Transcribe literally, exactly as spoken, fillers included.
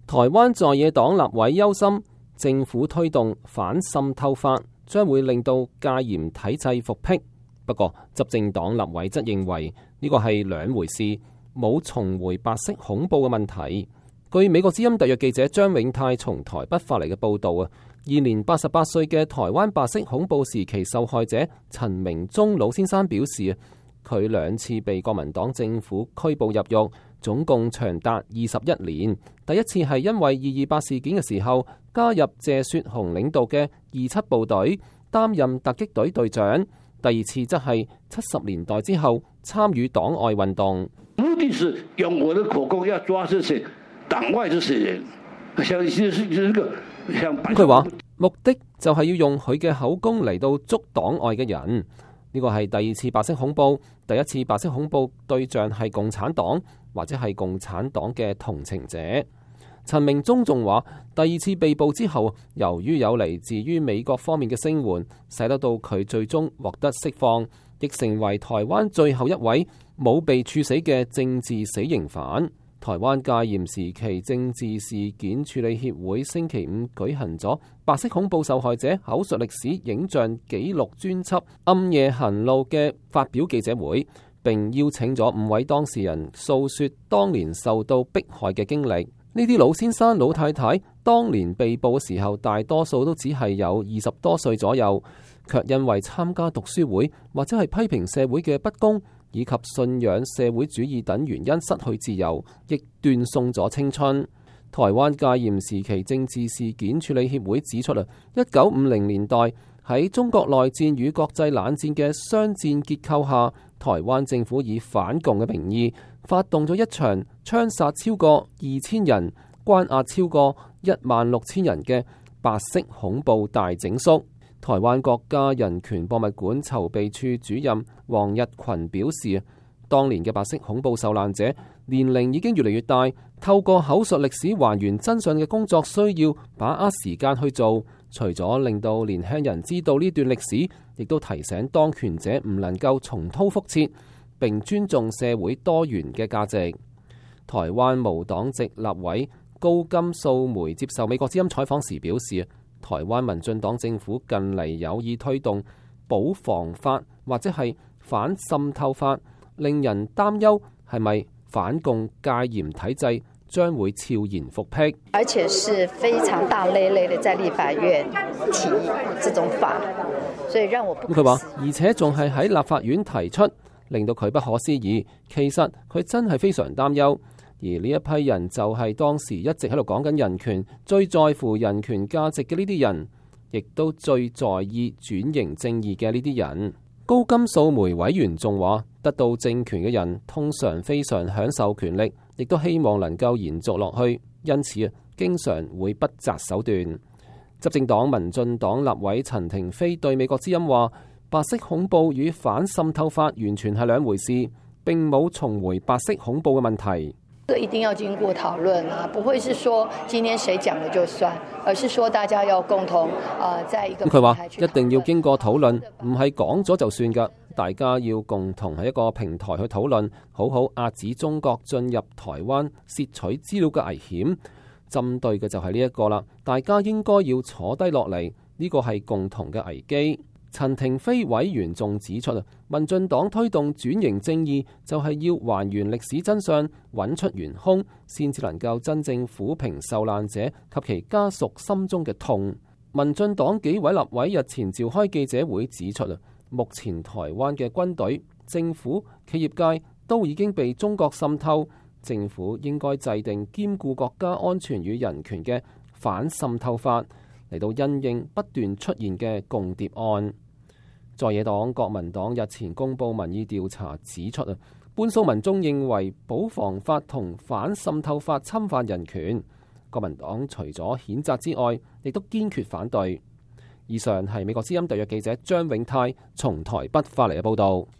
台灣在野黨立委憂心，政府推動反滲透法將會令到戒嚴體制復辟。不過，執政黨立委則認為呢個係兩回事，冇重回白色恐怖嘅問題。據美國之音特約記者張永泰從台北發嚟嘅報導啊，現年八十八歲嘅台灣白色恐怖時期受害者陳明忠老先生表示，佢兩次被國民黨政府拘捕入獄，總共長達二十一年。第一次係因為二二八事件嘅時候加入謝雪紅領導嘅二七部隊，擔任突擊隊隊長。第二次則係七十年代之後參與黨外運動。 目的是用我的口供要抓這些黨外這些人，像呢個像。 佢話目的就係要用佢嘅口供嚟到捉黨外嘅人。呢個係第二次白色恐怖，第一次白色恐怖對象係共產黨或者係共產黨嘅同情者。陳明忠仲話，第二次被捕之後，由於有嚟自於美國方面嘅聲援，使得到佢最終獲得釋放，亦成為台灣最後一位冇被處死嘅政治死刑犯。台灣戒嚴時期政治事件處理協會星期五舉行咗白色恐怖受害者口述歷史影像紀錄專輯《暗夜行路》嘅發表記者會，並邀請咗五位當事人訴說當年受到迫害嘅經歷。呢啲老先生老太太當年被捕嘅時候，大多數都只係有二十多歲左右，卻因為參加讀書會或者係批評社會嘅不公，以及信仰社會主義等原因失去自由，亦斷送咗青春。台灣戒嚴時期政治事件處理協會指出啦，一九五零年代喺中國內戰與國際冷戰嘅雙戰結構下，台灣政府以反共嘅名義發動咗一場槍殺超過二千人、關押超過一萬六千人嘅白色恐怖大整肅。台灣國家人權博物館籌備處主任黃日群表示，當年嘅白色恐怖受難者年齡已經越嚟越大，透過口述歷史還原真相嘅工作需要把握時間去做，除咗令到年輕人知道呢段歷史，亦都提醒當權者唔能夠重蹈覆轍，並尊重社會多元嘅價值。台灣無黨籍立委高金素梅接受美國之音採訪時表示，台灣民進黨政府近嚟有意推動保防法或者係反滲透法，令人擔憂係咪反共戒嚴體制將會悄然復辟， 而且是非常大累累的在立法院提這種法，所以讓我不。 佢話，而且仲係喺立法院提出，令到佢不可思議。其實佢真係非常擔憂。而呢一批人就係當時一直喺度講緊人權、最在乎人權價值嘅呢啲人，亦都最在意轉型正義嘅呢啲人。高金素梅委員仲話，得到政權嘅人通常非常享受權力，亦都希望能夠延續落去，因此啊，經常會不擇手段。執政黨民進黨立委陳亭妃對美國之音話，白色恐怖與反滲透法完全係兩回事，並冇重回白色恐怖嘅問題。 這一定要經過討論啊，不會是說今天誰講了就算，而是說大家要共同啊，在一個。 佢話一定要經過討論，唔係講咗就算噶，大家要共同喺一個平台去討論，好好遏止中國進入台灣竊取資料嘅危險。針對嘅就係呢一個啦，大家應該要坐低落嚟，呢個係共同嘅危機。陳亭妃委員仲指出啊，民進黨推動轉型正義就係要還原歷史真相，揾出元兇，先至能夠真正撫平受難者及其家屬心中嘅痛。民進黨幾位立委日前召開記者會指出啊，目前台灣嘅軍隊、政府、企業界都已經被中國滲透，政府應該制定兼顧國家安全與人權嘅反滲透法，嚟到因應不斷出現嘅共諜案。在野黨國民黨日前公布民意調查指出啊，半數民眾認為保防法同反滲透法侵犯人權。國民黨除咗譴責之外，亦都堅決反對。以上係美國之音特約記者張永泰從台北發嚟嘅報導。